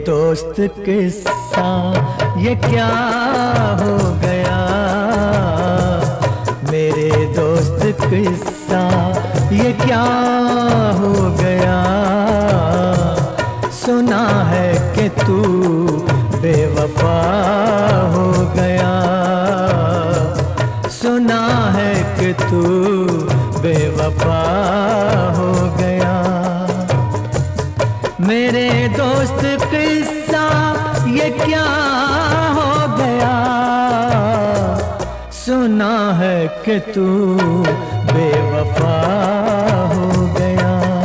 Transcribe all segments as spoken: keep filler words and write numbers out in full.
दोस्त किस्सा ये क्या हो गया, मेरे दोस्त किस्सा ये क्या हो गया। सुना है कि तू बेवफा हो गया, सुना है कि तू बेवफा हो गया। मेरे दोस्त किस्सा ये क्या हो गया, सुना है कि तू बेवफा हो गया।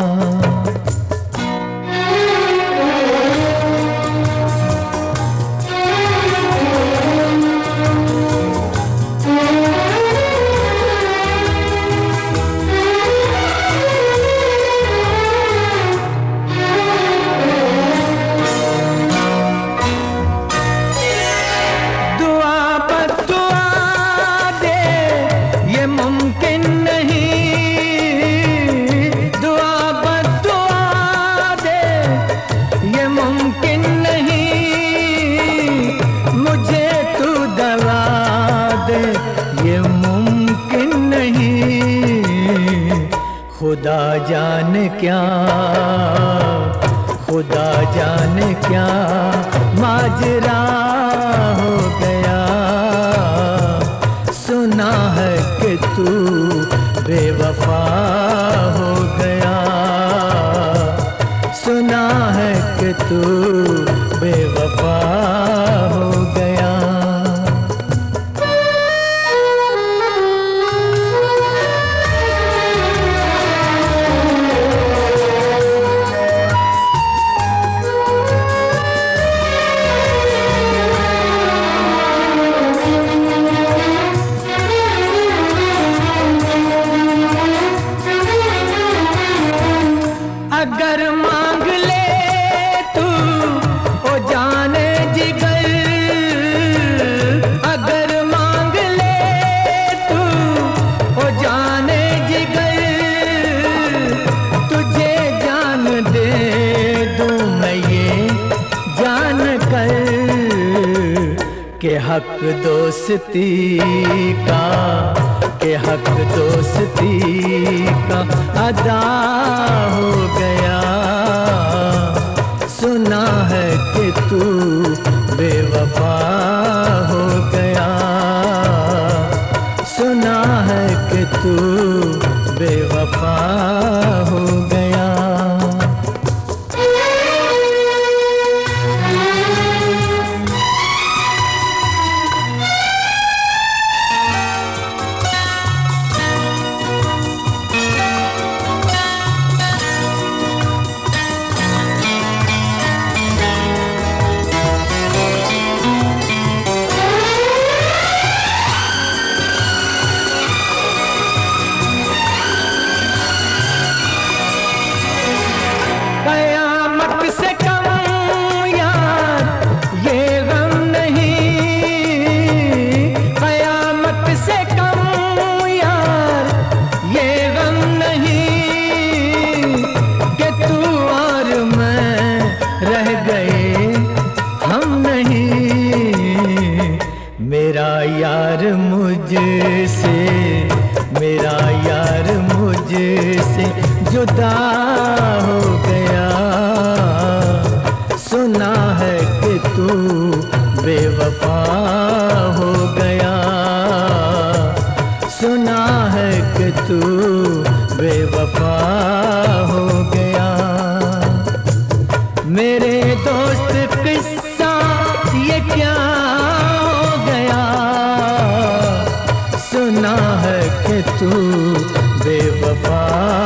खुदा जाने क्या, खुदा जाने क्या माजरा हो गया। सुना है कि तू बेवफा हो गया, सुना है कि तू बेवफा हो गया। अगर मांग ले तू ओ जाने जिगर, अगर मांग ले तू ओ जाने जिगर, तुझे जान दे दूं मैं ये जान कर के हक दोस्ती का, के हक दोस्ती का अदा हो गया। सुना है कि तू बेवफा हो गया, सुना है कि तू बेवफा हो गया। मेरा यार मुझसे, मेरा यार मुझसे जुदा हो गया। सुना है कि तू बेवफा हो गया, सुना है कि तू बेवफा हो गया। मेरे दोस्त किस्सा ये क्या हो गया, सुना है कि तू बेवफा